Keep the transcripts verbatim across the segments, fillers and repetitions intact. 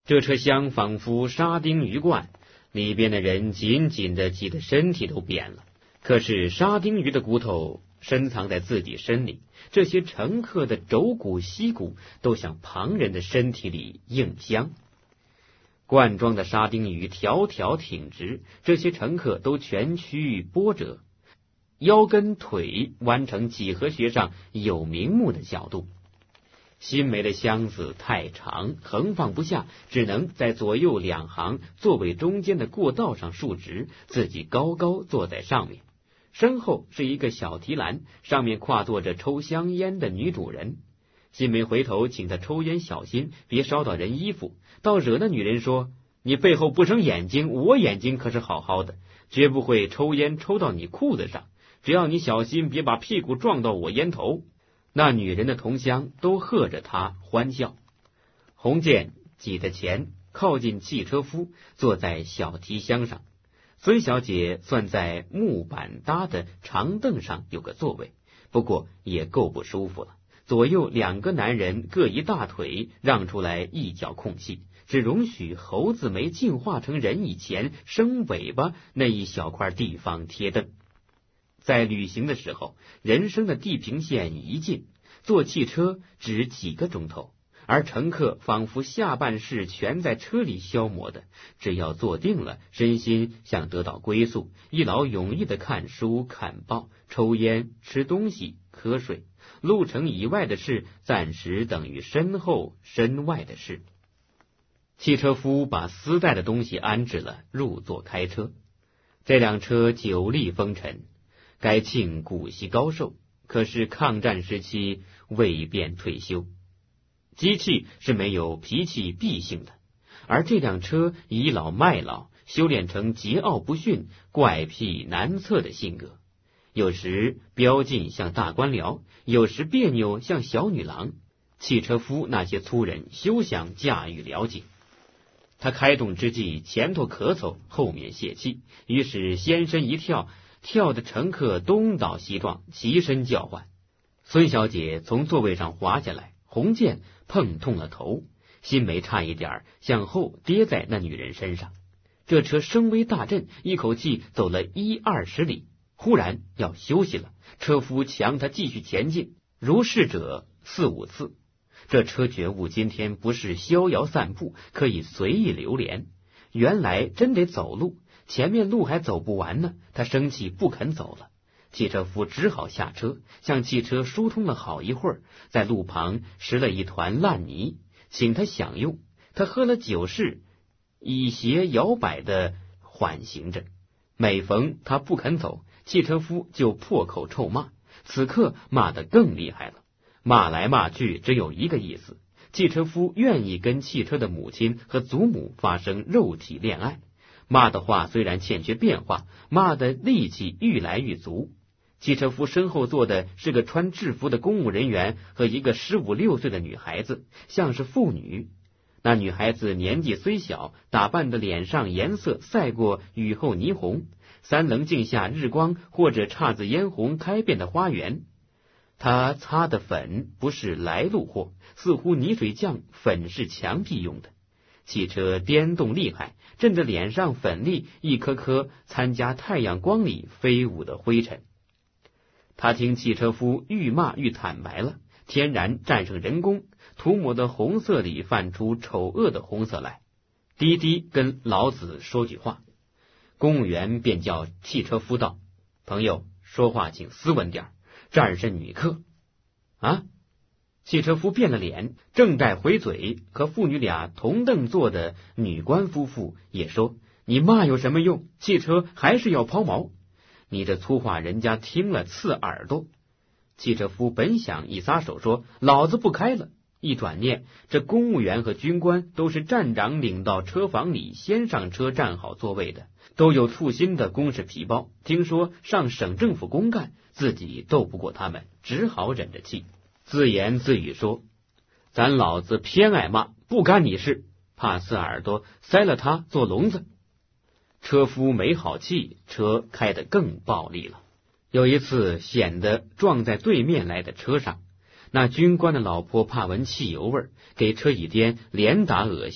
这车厢仿佛沙丁鱼罐，里边的人紧紧的挤得身体都扁了。可是沙丁鱼的骨头深藏在自己身里，这些乘客的肘骨膝骨都向旁人的身体里硬香。罐装的沙丁鱼条条挺直，这些乘客都全躯波折，腰跟腿弯成几何学上有名目的角度。新梅的箱子太长，横放不下，只能在左右两行座位中间的过道上竖直，自己高高坐在上面。身后是一个小提篮，上面跨坐着抽香烟的女主人。新梅回头请她抽烟小心，别烧到人衣服，倒惹那女人说：“你背后不生眼睛，我眼睛可是好好的，绝不会抽烟抽到你裤子上，只要你小心别把屁股撞到我烟头。”那女人的同乡都喝着她欢笑。红健挤得前，靠近汽车夫，坐在小提箱上。孙小姐算在木板搭的长凳上有个座位，不过也够不舒服了。左右两个男人各一大腿，让出来一角空隙，只容许猴子没进化成人以前生尾巴那一小块地方贴凳。在旅行的时候，人生的地平线一近，坐汽车只几个钟头，而乘客仿佛下半世全在车里消磨的，只要坐定了，身心想得到归宿，一劳永逸的看书、看报、抽烟、吃东西、瞌睡。路程以外的事，暂时等于身后身外的事。汽车夫把丝带的东西安置了，入座开车。这辆车久历风尘，该庆古稀高寿，可是抗战时期未便退休。机器是没有脾气必性的，而这辆车倚老卖老，修炼成桀骜不驯、怪癖难测的性格，有时标劲像大官僚，有时别扭像小女郎。汽车夫那些粗人休想驾驭了解。他开动之际，前头咳嗽，后面泄气，于是先身一跳，跳的乘客东倒西撞，齐声叫唤。孙小姐从座位上滑下来，红剑碰痛了头，新梅差一点向后跌在那女人身上。这车声威大震，一口气走了一二十里，忽然要休息了，车夫强他继续前进，如是者四五次。这车觉悟今天不是逍遥散步，可以随意流连，原来真得走路，前面路还走不完呢，他生气不肯走了。汽车夫只好下车，向汽车疏通了好一会儿，在路旁拾了一团烂泥，请他享用。他喝了酒势，以斜摇摆的缓行着。每逢他不肯走，汽车夫就破口臭骂，此刻骂得更厉害了。骂来骂去只有一个意思，汽车夫愿意跟汽车的母亲和祖母发生肉体恋爱。骂的话虽然欠缺变化，骂的力气愈来愈足。汽车夫身后坐的是个穿制服的公务人员和一个十五六岁的女孩子，像是妇女。那女孩子年纪虽小，打扮的脸上颜色赛过雨后霓虹，三棱镜下日光或者姹紫嫣红开遍的花园。她擦的粉不是来路货，似乎泥水匠粉是墙壁用的。汽车颠动厉害，震得脸上粉粒一颗颗参加太阳光里飞舞的灰尘。他听汽车夫愈骂愈坦白了，天然战胜人工，涂抹的红色里泛出丑恶的红色来。滴滴跟老子说句话，公务员便叫汽车夫道：“朋友，说话请斯文点，这儿是女客。”啊！汽车夫变了脸，正待回嘴，和父女俩同凳坐的女官夫妇也说：“你骂有什么用？汽车还是要抛锚。你这粗话人家听了刺耳朵。”汽车夫本想一撒手说：“老子不开了。”一转念，这公务员和军官都是站长领到车房里，先上车站好座位的，都有簇新的公事皮包，听说上省政府公干，自己斗不过他们，只好忍着气，自言自语说：“咱老子偏爱骂，不干你事，怕死耳朵塞了他做聋子。”车夫没好气，车开得更暴力了。有一次显得撞在对面来的车上，那军官的老婆怕闻汽油味，给车一颠连打恶心，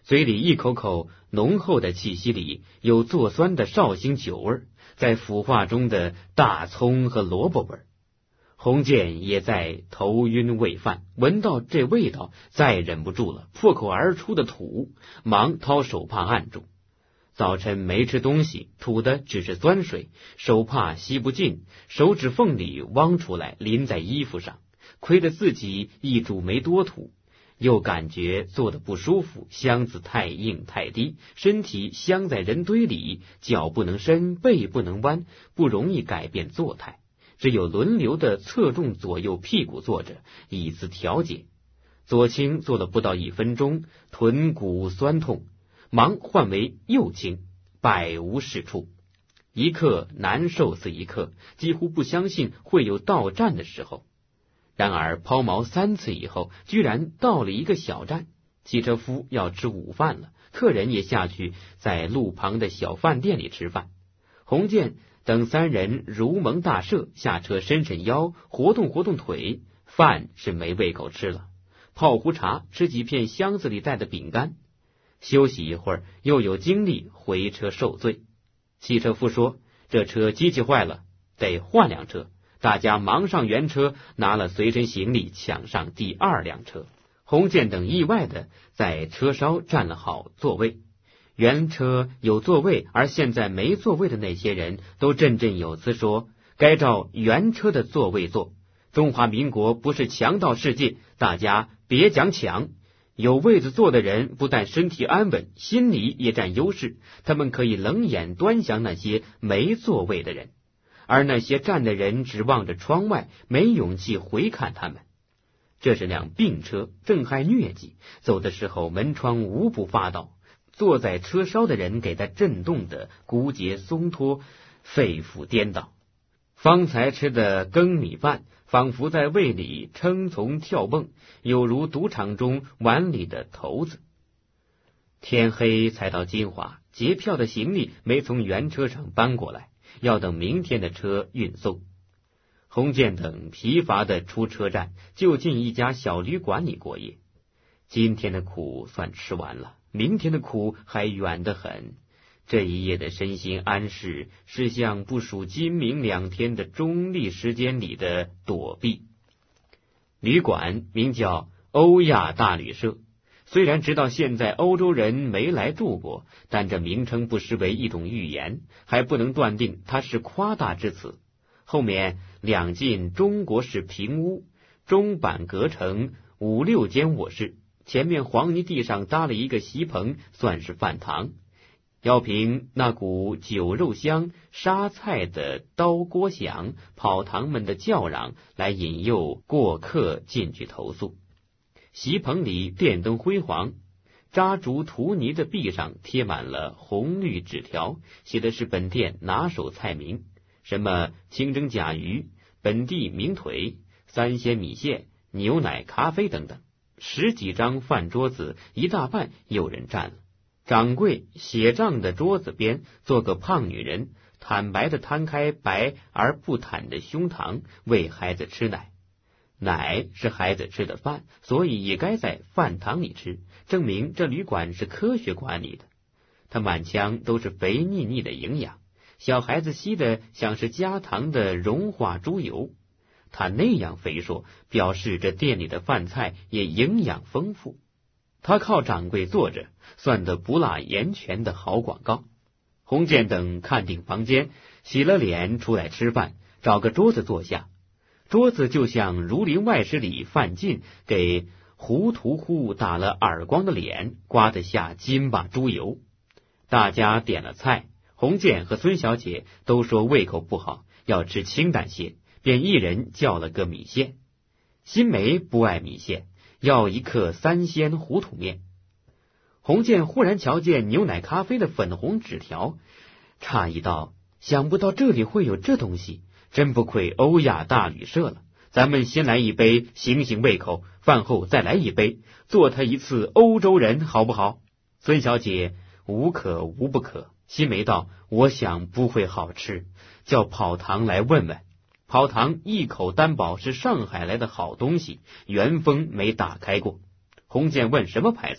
嘴里一口口浓厚的气息里有做酸的绍兴酒味，在腐化中的大葱和萝卜味。洪建也在头晕胃饭，闻到这味道，再忍不住了，破口而出的吐，忙掏手帕按住。早晨没吃东西，吐的只是酸水，手帕吸不进，手指缝里汪出来，淋在衣服上，亏得自己一主没多吐，又感觉坐得不舒服，箱子太硬太低，身体镶在人堆里，脚不能伸，背不能弯，不容易改变坐态，只有轮流的侧重左右屁股坐着，以此调节。左倾坐了不到一分钟，臀骨酸痛，忙换为右倾，百无是处，一刻难受似一刻，几乎不相信会有到站的时候。然而抛锚三次以后，居然到了一个小站，汽车夫要吃午饭了，客人也下去在路旁的小饭店里吃饭。洪建等三人如蒙大赦，下车伸伸腰，活动活动腿，饭是没胃口吃了，泡壶茶，吃几片箱子里带的饼干，休息一会儿，又有精力回车受罪。汽车夫说，这车机器坏了，得换辆车。大家忙上原车，拿了随身行李，抢上第二辆车。洪建等意外的在车梢站了好座位。原车有座位，而现在没座位的那些人都振振有词说，该照原车的座位坐。中华民国不是强盗世界，大家别讲抢。有位子坐的人不但身体安稳，心里也占优势，他们可以冷眼端详那些没座位的人。而那些站的人只望着窗外，没勇气回看他们。这是辆病车，正害疟疾，走的时候门窗无不发倒，坐在车梢的人给他震动的骨节松脱，肺腑颠倒。方才吃的羹米饭仿佛在胃里称从跳蹦，有如赌场中碗里的骰子。天黑才到金华，结票的行李没从原车上搬过来，要等明天的车运送。洪建等疲乏的出车站，就近一家小旅馆里过夜。今天的苦算吃完了，明天的苦还远得很。这一夜的身心安适，是像不属今明两天的中立时间里的躲避。旅馆名叫欧亚大旅社，虽然直到现在欧洲人没来住过，但这名称不失为一种寓言，还不能断定它是夸大之词。后面两进中国式平屋，中板隔成五六间卧室，前面黄泥地上搭了一个席棚，算是饭堂。要凭那股酒肉香、杀菜的刀锅响、跑堂们的叫嚷来引诱过客进去投宿。席棚里电灯辉煌，扎竹涂泥的壁上贴满了红绿纸条，写的是本店拿手菜名，什么清蒸甲鱼、本地名腿、三鲜米线、牛奶咖啡等等。十几张饭桌子，一大半有人占了。掌柜写账的桌子边坐个胖女人，坦白的摊开白而不坦的胸膛，喂孩子吃奶。奶是孩子吃的饭，所以也该在饭堂里吃，证明这旅馆是科学管理的。它满腔都是肥腻腻的营养，小孩子吸的像是加糖的融化猪油。他那样肥硕，表示这店里的饭菜也营养丰富。他靠掌柜坐着，算得不落言权的好广告。洪建等看定房间，洗了脸出来吃饭，找个桌子坐下。桌子就像《儒林外史》里范进给胡屠户打了耳光的脸，刮得下金把猪油。大家点了菜，洪建和孙小姐都说胃口不好，要吃清淡些，便一人叫了个米线。新梅不爱米线，要一克三鲜糊土面。洪建忽然瞧见牛奶咖啡的粉红纸条，诧异道：想不到这里会有这东西，真不愧欧亚大旅社了。咱们先来一杯醒醒胃口，饭后再来一杯，做他一次欧洲人好不好？孙小姐无可无不可。新梅道：我想不会好吃，叫跑堂来问问。跑堂一口担保是上海来的好东西，原封没打开过。洪建问什么牌子，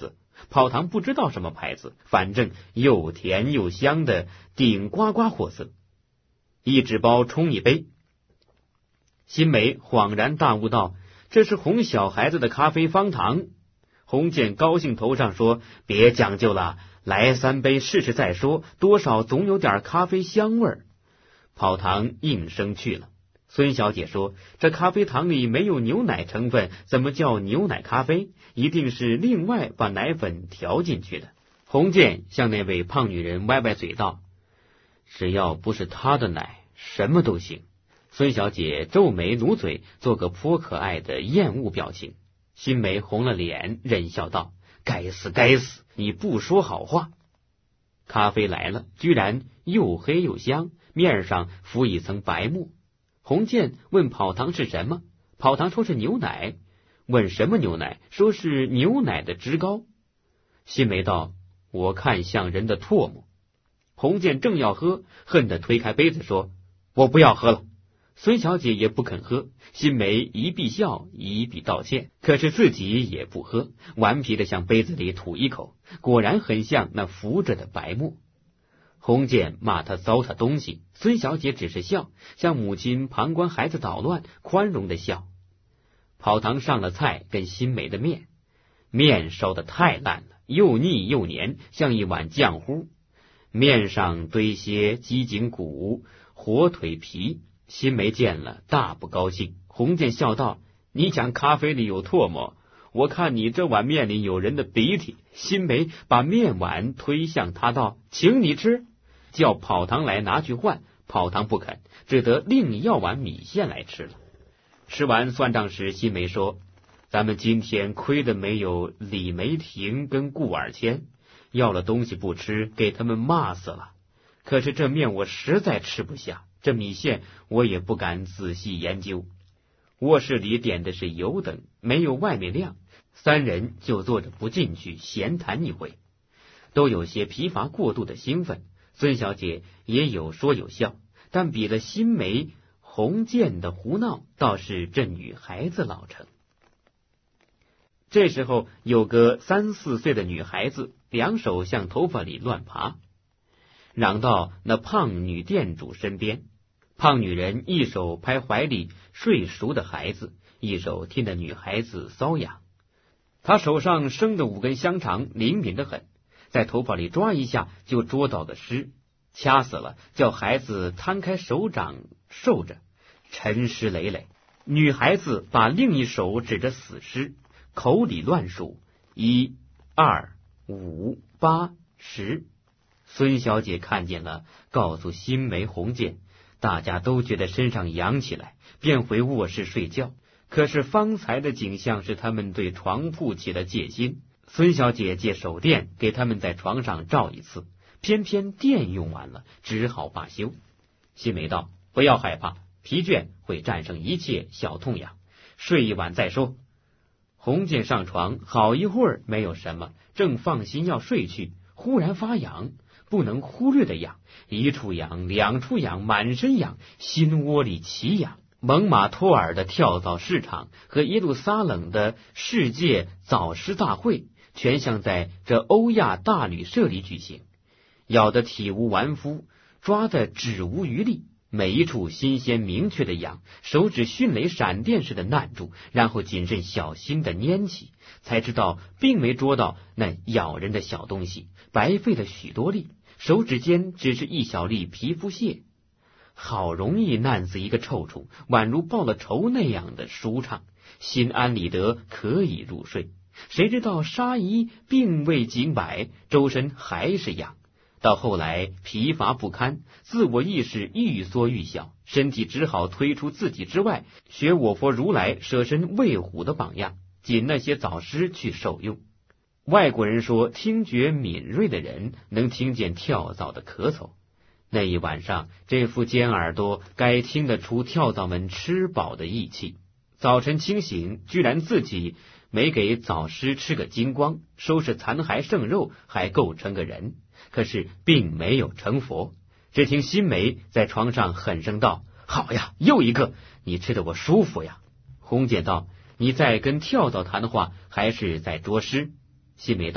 跑堂不知道什么牌子，反正又甜又香的顶呱呱货色。一纸包冲一杯。新梅恍然大悟道：这是哄小孩子的咖啡方糖。洪建高兴头上说：别讲究了，来三杯试试再说，多少总有点咖啡香味儿。跑堂应声去了。孙小姐说：这咖啡糖里没有牛奶成分，怎么叫牛奶咖啡？一定是另外把奶粉调进去的。洪建向那位胖女人歪歪嘴道：只要不是她的奶，什么都行。孙小姐皱眉努嘴，做个颇可爱的厌恶表情。新梅红了脸，忍笑道：该死该死，你不说好话。咖啡来了，居然又黑又香，面上浮一层白沫。洪建问跑堂是什么，跑堂说是牛奶，问什么牛奶，说是牛奶的脂膏。新梅道：我看像人的唾沫。洪建正要喝，恨得推开杯子说：我不要喝了。孙小姐也不肯喝，新梅一必笑一必道歉，可是自己也不喝，顽皮的向杯子里吐一口，果然很像那浮着的白沫。洪建骂他糟蹋东西，孙小姐只是笑，像母亲旁观孩子捣乱，宽容的笑。跑堂上了菜跟新梅的面，面烧得太烂了，又腻又黏，像一碗浆糊。面上堆些鸡颈骨、火腿皮。新梅见了大不高兴。洪建笑道：你讲咖啡里有唾沫，我看你这碗面里有人的鼻涕。新梅把面碗推向他道：请你吃，叫跑堂来拿去换。跑堂不肯，只得另要碗米线来吃了。吃完算账时，新梅说：咱们今天亏得没有李梅婷跟顾尔谦，要了东西不吃，给他们骂死了。可是这面我实在吃不下，这米线我也不敢仔细研究。卧室里点的是油灯，没有外面亮，三人就坐着不进去闲谈一回，都有些疲乏过度的兴奋。孙小姐也有说有笑，但比了新梅、洪建的胡闹，倒是这女孩子老成。这时候有个三四岁的女孩子，两手向头发里乱爬，嚷到那胖女店主身边。胖女人一手拍怀里睡熟的孩子，一手替那女孩子搔痒。她手上生的五根香肠灵敏得很，在头发里抓一下就捉到个尸，掐死了，叫孩子摊开手掌受着，沉尸累累。女孩子把另一手指着死尸，口里乱数：一、二、五、八、十。孙小姐看见了，告诉新梅、洪建，大家都觉得身上痒起来，便回卧室睡觉。可是方才的景象使他们对床铺起了戒心。孙小姐借手电给他们在床上照一次，偏偏电用完了，只好罢休。新梅道：不要害怕，疲倦会战胜一切小痛痒，睡一晚再说。洪建上床好一会儿没有什么，正放心要睡去，忽然发痒，不能忽略的痒，一处痒，两处痒，满身痒，心窝里奇痒。蒙马托尔的跳蚤市场和耶路撒冷的世界早师大会，全像在这欧亚大旅社里举行，咬得体无完肤，抓得指无余力。每一处新鲜明确的痒，手指迅雷闪电似的攥住，然后谨慎小心的拈起，才知道并没捉到那咬人的小东西，白费了许多力，手指间只是一小粒皮肤屑，好容易难死一个臭虫，宛如报了仇那样的舒畅，心安理得，可以入睡。谁知道沙姨并未惊摆，周身还是痒。到后来疲乏不堪，自我意识愈缩愈小，身体只好推出自己之外，学我佛如来舍身喂虎的榜样，仅那些早师去受用。外国人说，听觉敏锐的人能听见跳蚤的咳嗽。那一晚上，这副尖耳朵该听得出跳蚤们吃饱的义气。早晨清醒，居然自己没给早师吃个精光，收拾残骸剩肉，还够成个人。可是并没有成佛。只听新梅在床上狠声道：好呀，又一个，你吃得我舒服呀。洪建道：你在跟跳蚤谈话，还是在捉尸？新梅道：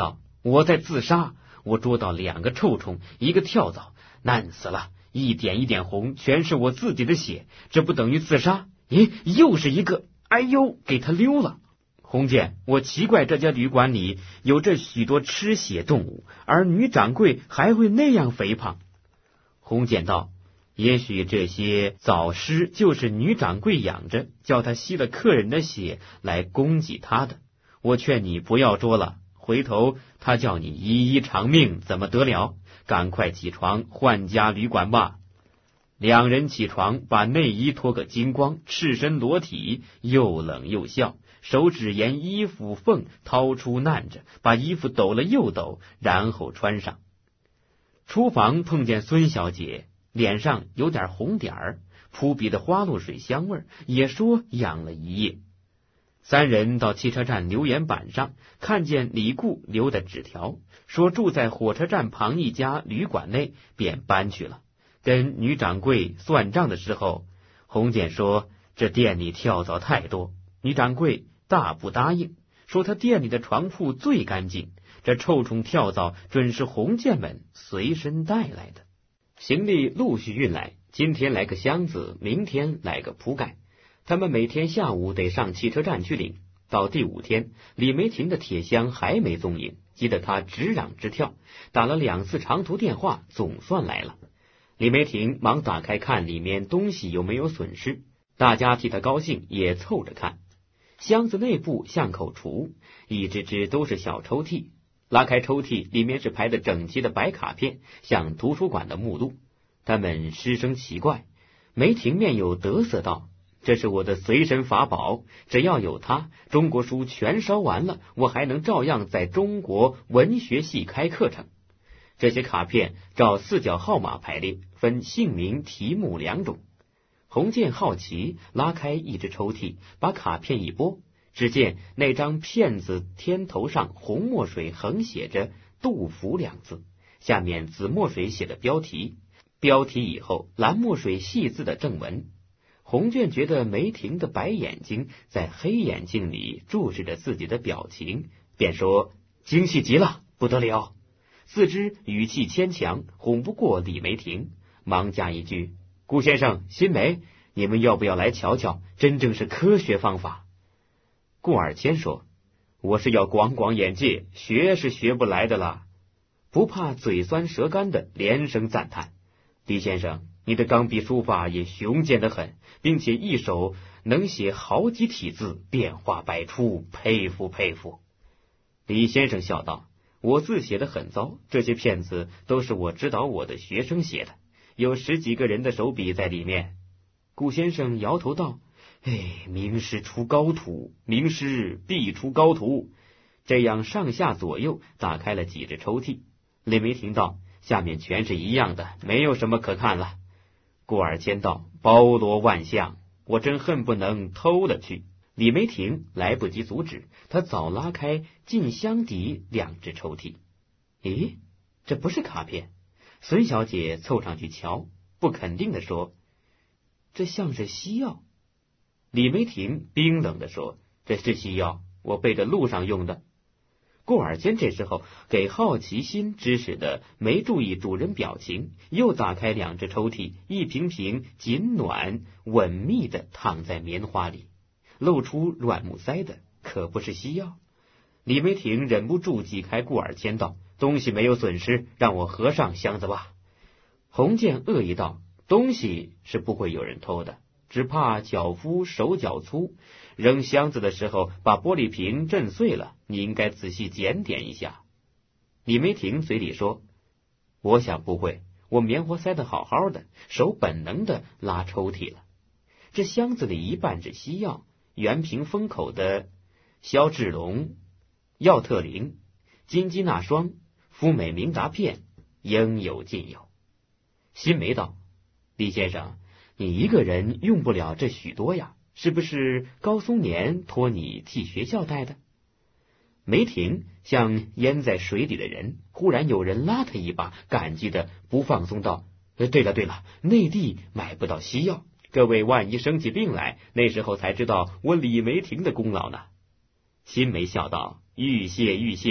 我在自杀，我捉到两个臭虫，一个跳蚤，难死了，一点一点红，全是我自己的血，这不等于自杀？咦，又是一个，哎呦，给他溜了。红剑，我奇怪这家旅馆里有这许多吃血动物，而女掌柜还会那样肥胖。红剑道，也许这些藻虱就是女掌柜养着，叫她吸了客人的血来供给她的。我劝你不要捉了，回头他叫你一一偿命，怎么得了？赶快起床换家旅馆吧。两人起床，把内衣脱个精光，赤身裸体，又冷又笑，手指沿衣服缝掏出难着，把衣服抖了又抖，然后穿上。厨房碰见孙小姐，脸上有点红点儿，扑鼻的花露水香味，也说养了一夜。三人到汽车站留言板上看见李固留的纸条，说住在火车站旁一家旅馆内，便搬去了。跟女掌柜算账的时候，红姐说这店里跳蚤太多，女掌柜大不答应，说他店里的床铺最干净，这臭虫跳蚤准是红剑们随身带来的。行李陆续运来，今天来个箱子，明天来个铺盖，他们每天下午得上汽车站去领。到第五天，李梅婷的铁箱还没踪影，急得他直嚷直跳，打了两次长途电话，总算来了。李梅婷忙打开看里面东西有没有损失，大家替他高兴，也凑着看。箱子内部像口橱，一只只都是小抽屉，拉开抽屉，里面是排得整齐的白卡片，像图书馆的目录。他们失声奇怪，梅婷面有得色道，这是我的随身法宝，只要有它，中国书全烧完了，我还能照样在中国文学系开课程。这些卡片照四角号码排列，分姓名、题目两种。洪建好奇，拉开一只抽屉，把卡片一拨，只见那张片子天头上红墨水横写着杜甫两字，下面紫墨水写的标题，标题以后蓝墨水细字的正文。洪卷觉得梅婷的白眼睛在黑眼睛里注视着自己的表情，便说惊喜极了，不得了。自知语气牵强，哄不过李梅婷，忙加一句，顾先生、新梅，你们要不要来瞧瞧，真正是科学方法。顾尔谦说，我是要广广眼界，学是学不来的啦。不怕嘴酸舌干的连声赞叹，李先生，你的钢笔书法也雄健得很，并且一手能写好几体字，变化百出，佩服佩服。李先生笑道，我字写得很糟，这些片子都是我指导我的学生写的，有十几个人的手笔在里面。顾先生摇头道，哎，名师出高徒，名师必出高徒。这样上下左右打开了几只抽屉。李梅婷道，下面全是一样的，没有什么可看了。顾尔谦道，包罗万象，我真恨不能偷了去。李梅婷来不及阻止，他早拉开进箱底两只抽屉。咦，这不是卡片？孙小姐凑上去瞧，不肯定地说，这像是西药。李梅婷冰冷地说，这是西药，我备着路上用的。顾尔谦这时候给好奇心指使的没注意主人表情，又打开两只抽屉，一瓶瓶紧暖稳密的躺在棉花里，露出软木塞的，可不是西药。李梅婷忍不住挤开顾尔谦道，东西没有损失，让我合上箱子吧。洪建恶意道，东西是不会有人偷的，只怕脚夫手脚粗，扔箱子的时候把玻璃瓶震碎了，你应该仔细检点一下。李梅婷嘴里说，我想不会，我棉花塞得好好的，手本能的拉抽屉了。这箱子里一半是西药，圆瓶封口的消脂龙、药特灵、金鸡纳霜、肤美明达片，应有尽有。新梅道，李先生，你一个人用不了这许多呀，是不是高松年托你替学校带的？梅婷像淹在水里的人，忽然有人拉他一把，感激的不放松道，对了对了，内地买不到西药，各位万一生起病来，那时候才知道我李梅婷的功劳呢。新梅笑道，愈谢愈谢，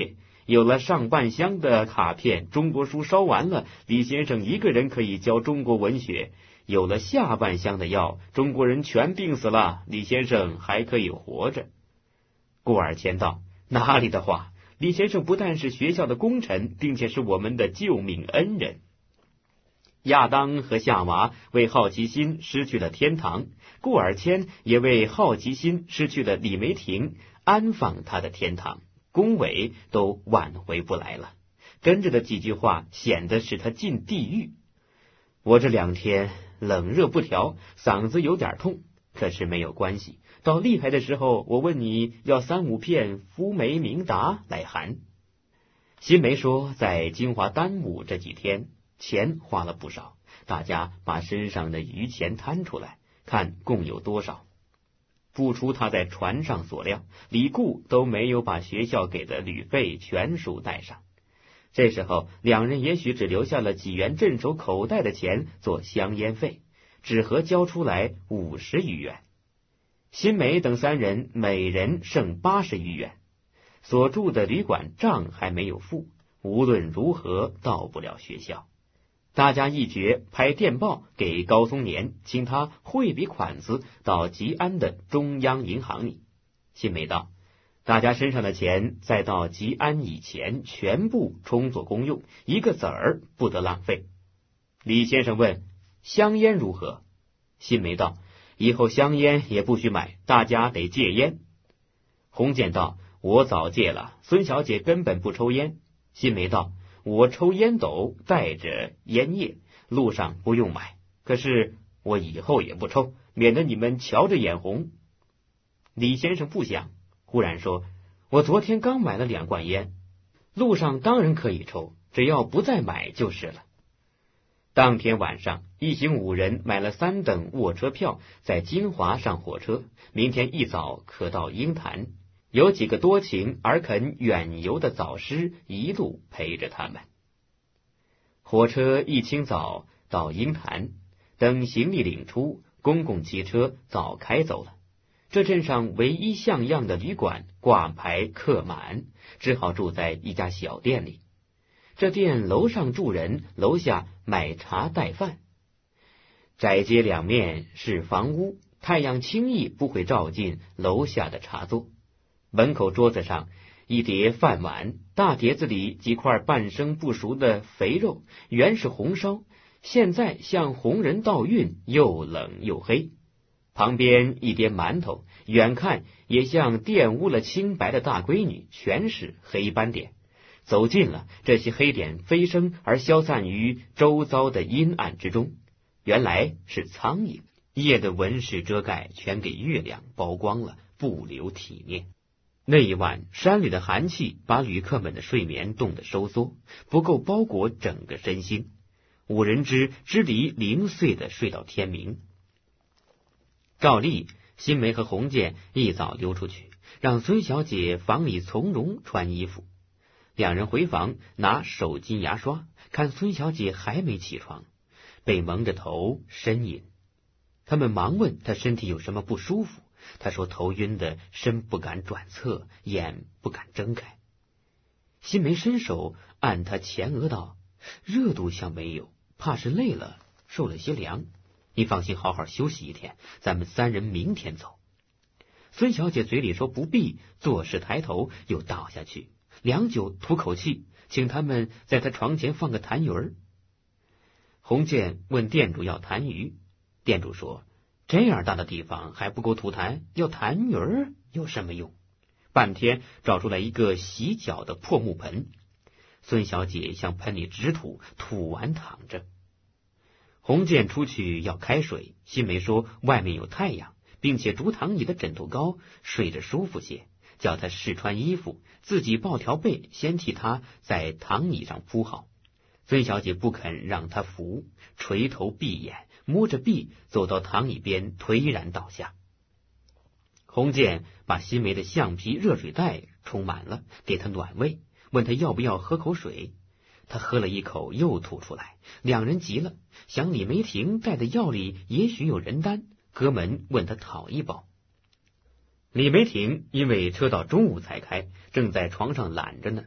有了上半箱的卡片，中国书烧完了，李先生一个人可以教中国文学；有了下半箱的药，中国人全病死了，李先生还可以活着。顾尔谦道：哪里的话，李先生不但是学校的功臣，并且是我们的救命恩人。亚当和夏娃为好奇心失去了天堂，顾尔谦也为好奇心失去了李梅婷安放他的天堂，恭维都挽回不来了。跟着的几句话显得使他进地狱。我这两天冷热不调，嗓子有点痛，可是没有关系，到厉害的时候，我问你要三五片夫梅明达来含。新梅说，在金华端午这几天钱花了不少，大家把身上的余钱摊出来，看共有多少。不出他在船上所料，李固都没有把学校给的旅费全数带上。这时候两人也许只留下了几元镇守口袋的钱做香烟费，只合交出来五十余元。新梅等三人每人剩八十余元，所住的旅馆账还没有付，无论如何到不了学校。大家一决拍电报给高松年，请他汇笔款子到吉安的中央银行里。新梅道：大家身上的钱在到吉安以前全部充作公用，一个子儿不得浪费。李先生问：香烟如何？新梅道：以后香烟也不许买，大家得戒烟。洪建道：我早戒了，孙小姐根本不抽烟。新梅道：我抽烟斗带着烟叶，路上不用买，可是我以后也不抽，免得你们瞧着眼红。李先生不想，忽然说：我昨天刚买了两罐烟，路上当然可以抽，只要不再买就是了。当天晚上，一行五人买了三等卧车票，在金华上火车，明天一早可到鹰潭。有几个多情而肯远游的早师一路陪着他们。火车一清早到鹰潭，等行李领出，公共汽车早开走了。这镇上唯一像样的旅馆挂牌客满，只好住在一家小店里。这店楼上住人，楼下买茶带饭。窄街两面是房屋，太阳轻易不会照进楼下的茶座。门口桌子上一碟饭碗，大碟子里几块半生不熟的肥肉，原是红烧，现在像红人倒运，又冷又黑。旁边一碟馒头，远看也像玷污了清白的大闺女，全是黑斑点。走近了，这些黑点飞升而消散于周遭的阴暗之中，原来是苍蝇。夜的纹饰遮盖全给月亮曝光了，不留体面。那一晚，山里的寒气把旅客们的睡眠冻得收缩，不够包裹整个身心。五人之支离零碎的睡到天明。照例，新梅和洪建一早溜出去，让孙小姐房里从容穿衣服。两人回房拿手巾牙刷，看孙小姐还没起床，被蒙着头呻吟。他们忙问她身体有什么不舒服，她说头晕的身不敢转侧，眼不敢睁开。新梅伸手按她前额道：热度像没有，怕是累了，受了些凉。你放心，好好休息一天，咱们三人明天走。孙小姐嘴里说不必，做事抬头又倒下去，良久吐口气，请他们在她床前放个痰盂儿。洪建问店主要痰盂，店主说这样大的地方还不够吐痰，要痰盂儿有什么用？半天找出来一个洗脚的破木盆，孙小姐向盆里直吐，吐完躺着。洪建出去要开水，新梅说外面有太阳，并且竹躺椅的枕头高，睡着舒服些，叫他试穿衣服，自己抱条被，先替他在躺椅上铺好。孙小姐不肯让他扶，垂头闭眼，摸着臂走到躺椅边，颓然倒下。洪建把新梅的橡皮热水袋充满了，给她暖胃，问她要不要喝口水。她喝了一口又吐出来，两人急了，想李梅婷带的药里也许有人丹，隔门问她讨一包。李梅婷因为车到中午才开，正在床上懒着呢，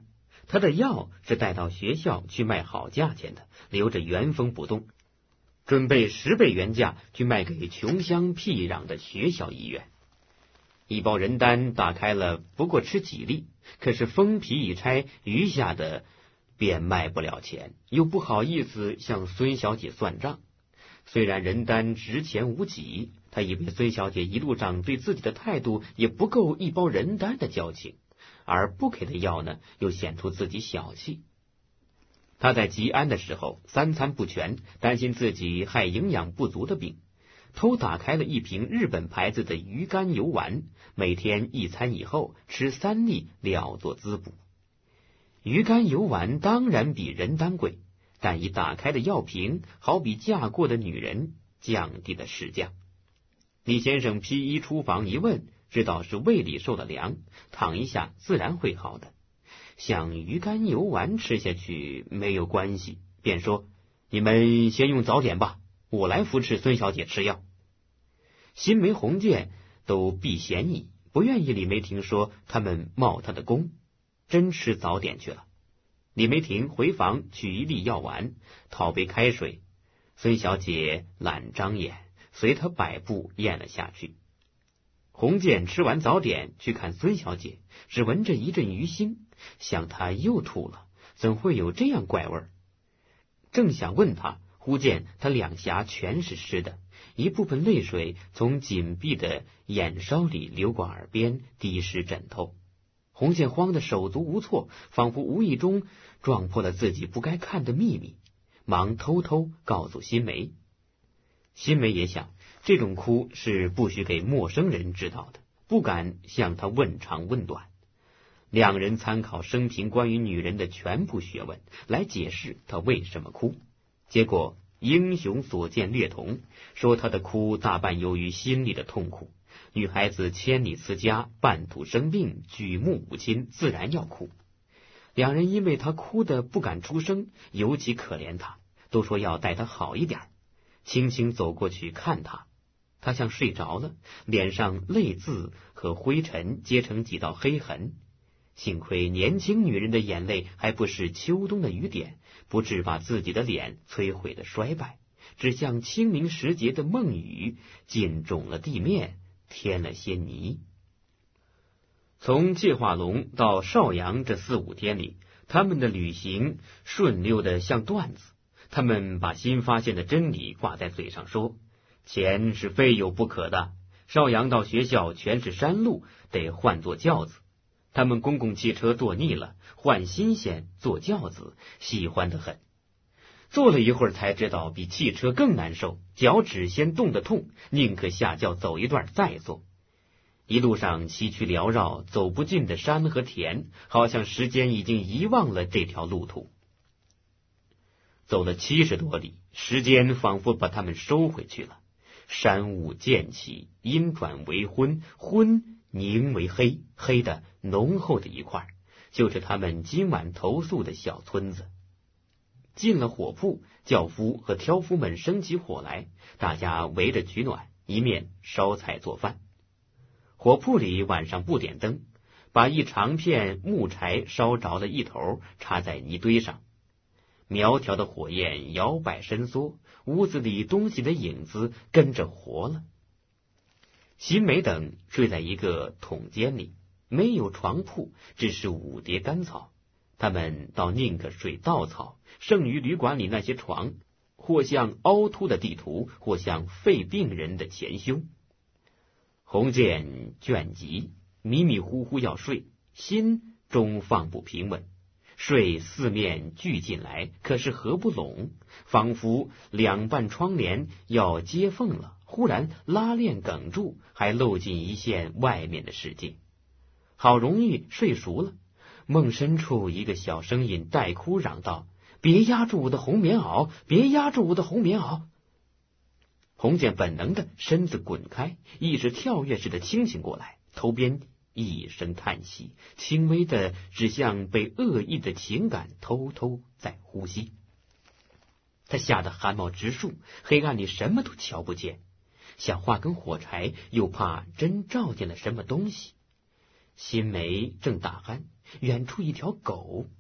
他的药是带到学校去卖好价钱的，留着原封不动，准备十倍原价去卖给穷乡僻壤的学校医院。一包人丹打开了，不过吃几粒，可是封皮一拆，余下的便卖不了钱，又不好意思向孙小姐算账。虽然人丹值钱无几，他以为孙小姐一路上对自己的态度也不够一包人丹的交情，而不给的药呢，又显出自己小气。他在吉安的时候三餐不全，担心自己害营养不足的病，偷打开了一瓶日本牌子的鱼肝油丸，每天一餐以后吃三粒了作滋补。鱼肝油丸当然比人丹贵，但一打开的药瓶好比嫁过的女人，降低了市价。李先生披衣出房一问，知道是胃里受了凉，躺一下自然会好的。想鱼肝油丸吃下去没有关系，便说：你们先用早点吧，我来扶持孙小姐吃药。新梅、红剑都避嫌疑，不愿意李梅婷说他们冒他的功，真吃早点去了。李梅婷回房取一粒药丸，讨杯开水，孙小姐懒张眼，随他摆步咽了下去。红剑吃完早点去看孙小姐，只闻着一阵鱼腥，想她又吐了，怎会有这样怪味儿？正想问她，忽见她两颊全是湿的，一部分泪水从紧闭的眼梢里流过耳边，滴湿枕头。红剑慌得手足无措，仿佛无意中撞破了自己不该看的秘密，忙偷偷告诉新梅。新梅也想，这种哭是不许给陌生人知道的，不敢向他问长问短。两人参考生平关于女人的全部学问来解释她为什么哭，结果英雄所见略同，说她的哭大半由于心里的痛苦。女孩子千里辞家，半途生病，举目无亲，自然要哭。两人因为她哭得不敢出声，尤其可怜她，都说要待她好一点，轻轻走过去看她。她像睡着了，脸上泪渍和灰尘结成几道黑痕。幸亏年轻女人的眼泪还不是秋冬的雨点，不致把自己的脸摧毁的衰败，只像清明时节的梦雨，浸肿了地面，添了些泥。从介化龙到邵阳这四五天里，他们的旅行顺溜的像段子。他们把新发现的真理挂在嘴上说，钱是非有不可的，邵阳到学校全是山路，得换坐轿子。他们公共汽车坐腻了，换新鲜坐轿子，喜欢得很。坐了一会儿才知道比汽车更难受，脚趾先冻得痛，宁可下轿走一段再坐。一路上崎岖缭绕，走不尽的山和田，好像时间已经遗忘了这条路途。走了七十多里，时间仿佛把他们收回去了。山雾渐起，阴转为昏，昏凝为黑，黑的浓厚的一块，就是他们今晚投宿的小村子。进了火铺，轿夫和挑夫们生起火来，大家围着取暖，一面烧菜做饭。火铺里晚上不点灯，把一长片木柴烧着了一头，插在泥堆上。苗条的火焰摇摆伸缩，屋子里东西的影子跟着活了。新梅等睡在一个筒间里，没有床铺，只是五叠干草。他们倒宁可睡稻草，剩余旅馆里那些床，或像凹凸的地图，或像肺病人的前胸。红剑倦极，迷迷糊糊要睡，心终放不平稳。睡四面聚进来，可是合不拢，仿佛两半窗帘要接缝了，忽然拉链梗住，还露进一线外面的世界。好容易睡熟了，梦深处一个小声音带哭嚷道：别压住我的红棉袄，别压住我的红棉袄。红剑本能的身子滚开，意识跳跃似的清醒过来，头边一声叹息，轻微的只像被恶意的情感偷偷在呼吸。他吓得汗毛直竖，黑暗里什么都瞧不见，想画根火柴，又怕真照见了什么东西。新梅正打鼾，远处一条狗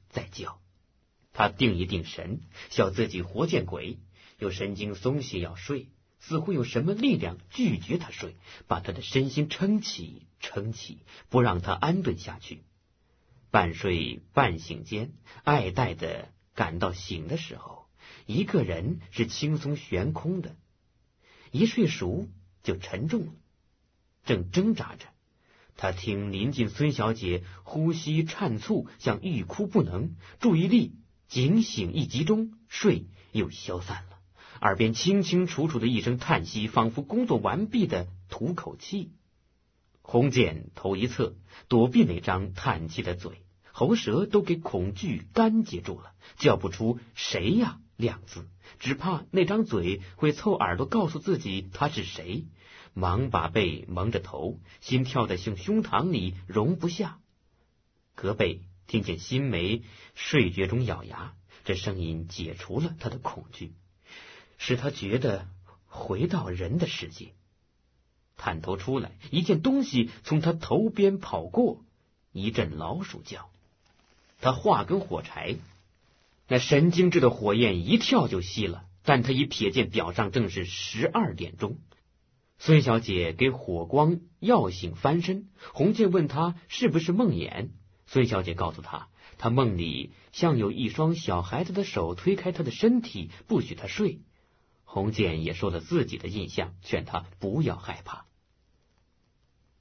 再叫。他定一定神，笑自己活见鬼，又神经松懈要睡，似乎有什么力量拒绝他睡，把他的身心撑起撑起，不让他安顿下去。半睡半醒间，爱戴的感到醒的时候，一个人是轻松悬空的，一睡熟就沉重了。正挣扎着，他听临近孙小姐呼吸颤促，像欲哭不能，注意力警醒一集中，睡又消散了，耳边清清楚楚的一声叹息，仿佛工作完毕的吐口气。红剑头一侧，躲避那张叹气的嘴，喉舌都给恐惧干结住了，叫不出谁呀两字，只怕那张嘴会凑耳朵告诉自己他是谁，忙把背蒙着头，心跳得像胸膛里容不下。隔背听见新梅睡觉中咬牙，这声音解除了他的恐惧，使他觉得回到人的世界。探头出来，一件东西从他头边跑过，一阵老鼠叫。他画根火柴，那神经质的火焰一跳就熄了，但他一瞥见表上正是十二点钟。孙小姐给火光药醒翻身，红剑问他是不是梦魇，孙小姐告诉他，她梦里像有一双小孩子的手推开她的身体，不许她睡。红剑也说了自己的印象，劝她不要害怕。